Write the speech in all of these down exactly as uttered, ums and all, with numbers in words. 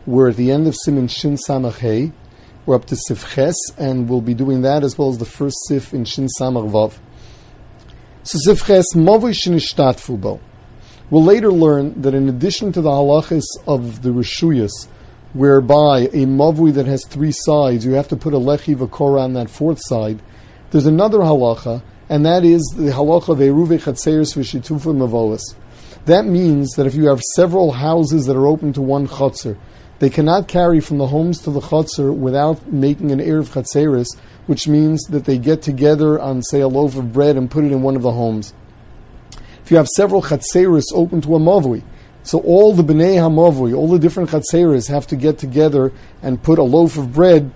We're at the end of Siman Shin Samach Hey. We're up to Sif Ches, and we'll be doing that as well as the first Sif in Shin Samach Vav. So Sif Ches, Mavui Shinishtatfu Bo. We'll later learn that in addition to the halachas of the Rishuyas, whereby a mavui that has three sides, you have to put a lechi v'kora on that fourth side, there's another halacha, and that is the halacha of Eruve Chatzeres v'shitufu mavoas. That means that if you have several houses that are open to one chatzer, they cannot carry from the homes to the chatzer without making an eruv chatzeres, which means that they get together on, say, a loaf of bread and put it in one of the homes. If you have several chatzeres open to a mavui, so all the bnei hamavui, all the different chatzeres have to get together and put a loaf of bread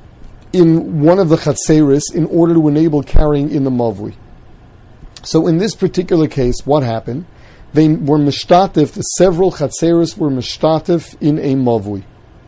in one of the chatzeres in order to enable carrying in the mavui. So in this particular case, what happened? They were mishtatif, the several chatzeres were mishtatif in a mavui.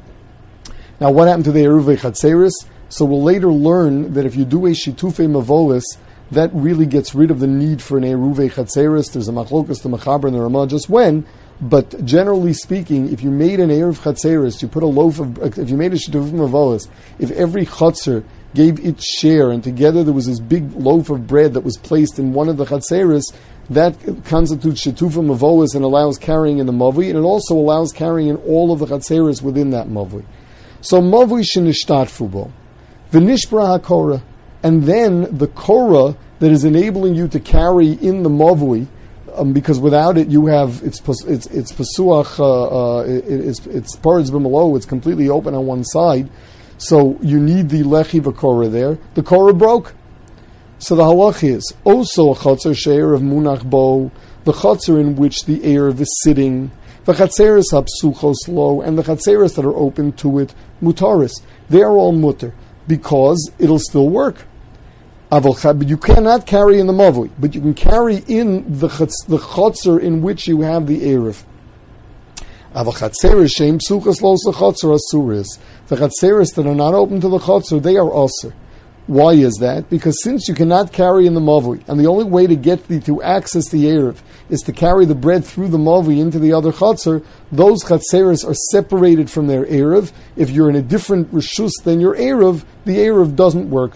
Now what happened to the eruve chatzeres? So we'll later learn that if you do a shitufe mavois, that really gets rid of the need for an eruve chatzeres. There's a machlokas, the machaber, and the ramah just when, but generally speaking, if you made an eruv chatzeres, you put a loaf of, if you made a shitufe mavois, if every chatzer gave its share and together there was this big loaf of bread that was placed in one of the chatzeres, that constitutes shitufa mavois and allows carrying in the mavui, and it also allows carrying in all of the chatzeres within that mavui. So mavui shenishtatfu bo, v'nishbra hakora, and then the korah that is enabling you to carry in the mavui, um, because without it you have it's it's it's pasuach, uh, uh, it, it's it's paritz b'malo, it's completely open on one side, so you need the lechi v'korah there. The korah broke. So the halach is also a chotzer she'er of munach bo, the chotzer in which the erev is sitting, the chatzeres hapsuchos lo, and the chatzeres that are open to it, mutaris. They are all mutter because it'll still work. But you cannot carry in the mavui, but you can carry in the chatz, the chotzer in which you have the erev. Aval chatzeres she'em psuchos lo so chotzer asuris. The chatzeres that are not open to the chotzer, they are aser. Why is that? Because since you cannot carry in the mavui, and the only way to get the, to access the erev is to carry the bread through the mavui into the other chatzar, those chatzeres are separated from their erev. If you're in a different reshus than your erev, the erev doesn't work.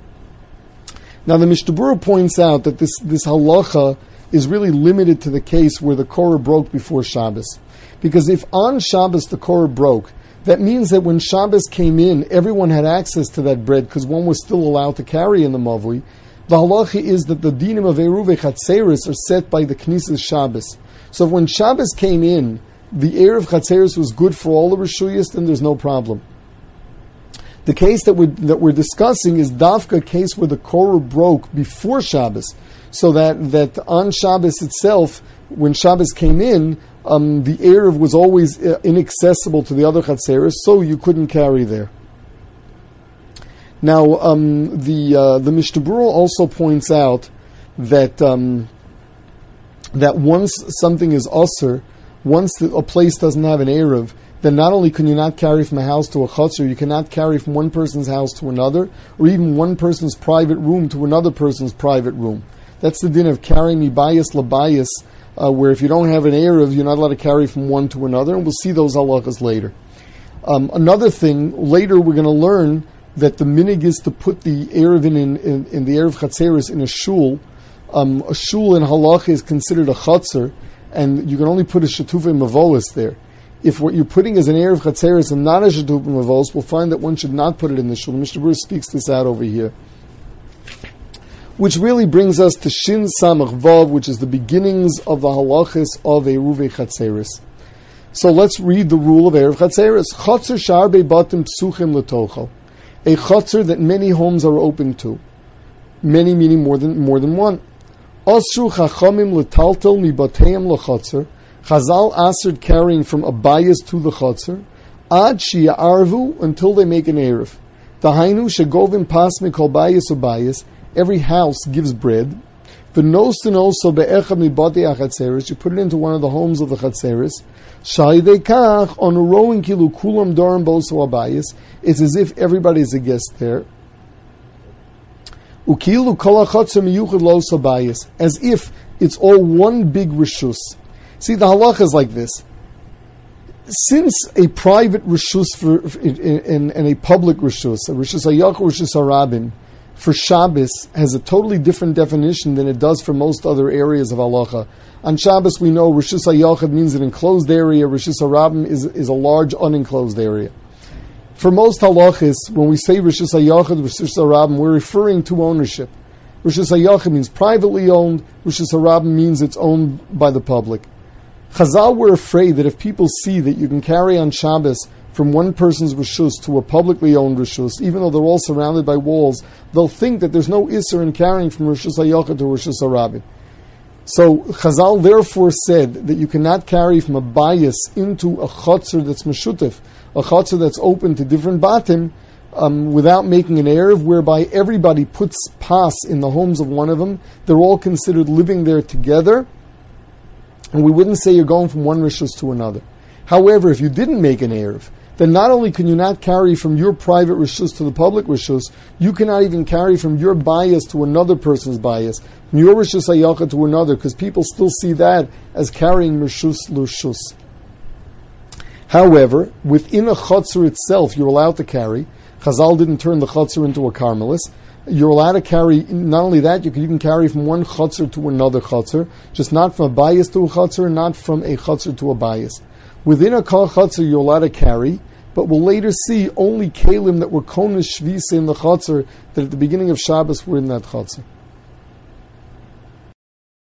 Now the Mishnah Berurah points out that this, this halacha is really limited to the case where the korah broke before Shabbos. Because if on Shabbos the korah broke, that means that when Shabbos came in, everyone had access to that bread because one was still allowed to carry in the mavui. The halacha is that the dinim of eruve chatzeres are set by the Knesset Shabbos. So when Shabbos came in, the erev chatzeres was good for all the reshuyas, then there's no problem. The case that we're, that we're discussing is dafka, a case where the korah broke before Shabbos, so that, that on Shabbos itself, when Shabbos came in, Um, the erev was always uh, inaccessible to the other chatzeres, so you couldn't carry there. Now, um, the uh, the Mishnah Berurah also points out that um, that once something is usher, once the, a place doesn't have an erev, then not only can you not carry from a house to a chutzner, you cannot carry from one person's house to another, or even one person's private room to another person's private room. That's the din of carrying mibayis labayis, uh, where if you don't have an erev, you're not allowed to carry from one to another, and we'll see those halachas later. Um, another thing, later we're going to learn that the minig is to put the erev in, in, in, in the erev chatzeres in a shul. Um, a shul in halacha is considered a chatzer, and you can only put a shetuvei mavolis there. If what you're putting is an erev chatzeres and not a shetuvei mavolis, we'll find that one should not put it in the shul. Mishnah Berurah speaks this out over here. Which really brings us to Shin Samach Vav, which is the beginnings of the halachas of Eruvei Chatzeres. So let's read the rule of Erev Chatzeres. Chatzer shar bebatim psuchim letocho. A chatzer that many homes are open to. Many meaning more than more than one. Asru chachamim letaltel mibateim lachatzer. Chazal answered carrying from a bias to the chatzer. Ad shi'arvu, until they make an erev. Dahainu shegovim pas mikol bias or bias. Every house gives bread. V'nosin also be'echad mibadei achatzeres. You put it into one of the homes of the chatzeres. Sha'idei kach on a rowing kilu kulam darim boso abayis. It's as if everybody is a guest there. Ukilu kol hachatzer miyuchad lo sabayis. As if it's all one big rishus. See, the halacha is like this. since a private rishus for, and a public rishus, a rishus hayach, rishus harabim, for Shabbos has a totally different definition than it does for most other areas of halacha. On Shabbos, we know rishus hayach means an enclosed area. Rishus harabim is is a large unenclosed area. For most halachas, when we say rishus hayach, rishus harabim, we're referring to ownership. Rishus hayach means privately owned. Rishus harabim means it's owned by the public. Chazal were afraid that if people see that you can carry on Shabbos from one person's rishus to a publicly owned rishus, even though they're all surrounded by walls, they'll think that there's no isser in carrying from rishus hayach to rishus harabim. So Chazal therefore said that you cannot carry from a bayis into a chotzer that's meshutef, a chotzer that's open to different batim, um, without making an erev, whereby everybody puts pas in the homes of one of them. They're all considered living there together, and we wouldn't say you're going from one rishus to another. However, if you didn't make an erev, then not only can you not carry from your private rishus to the public rishus, you cannot even carry from your bias to another person's bias, from your rishus hayacha to another, because people still see that as carrying rishus l'rishus. However, within a chotzer itself, you're allowed to carry. Chazal didn't turn the chotzer into a karmelis. You're allowed to carry, not only that, you can, you can carry from one chotzer to another chotzer, just not from a bias to a chotzer, not from a chotzer to a bias. Within a kol chotzer, you're allowed to carry, but we'll later see only kalim that were konis shvisa in the chotzer, that at the beginning of Shabbos were in that chotzer.